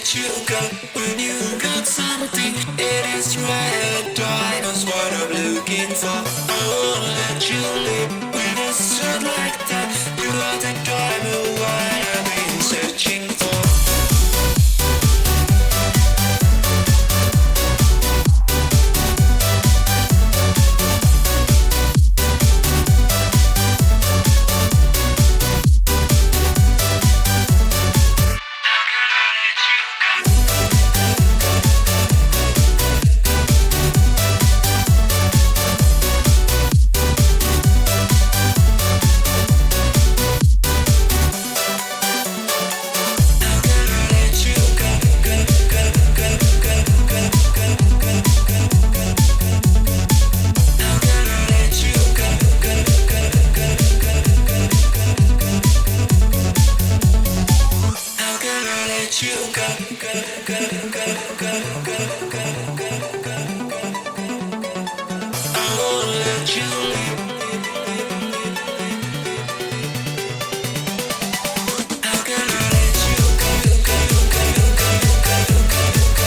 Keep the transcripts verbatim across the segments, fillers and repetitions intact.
let you go when you got something. It is right, I knows what I'm looking for. I won't let you leave when it's just like that. You are the diamond what I've been searching for. You go, go, go, go, go, go, go, go, go, go. I won't let you leave. How can I let you go, go, go, go, go, go,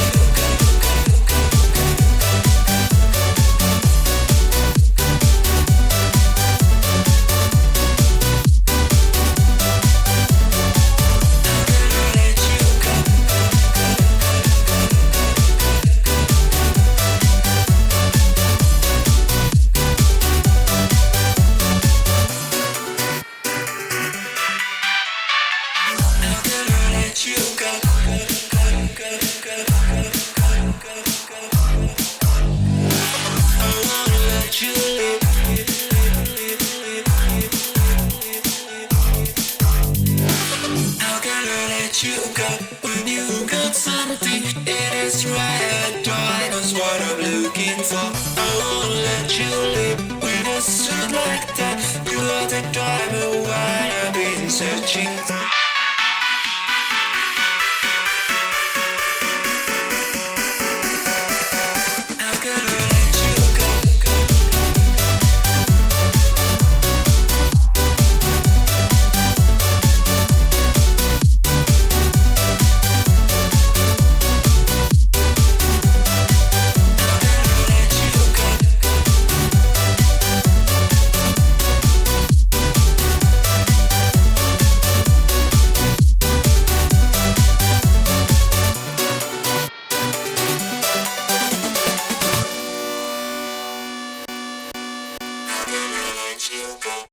you go, go, go, go, go, go, go, go. I wanna let you live. How can I let you go when you got something? It is right, I knows what I'm looking for. I won't let you leave when it's just like that. You are the diamond what I've been searching for. You go.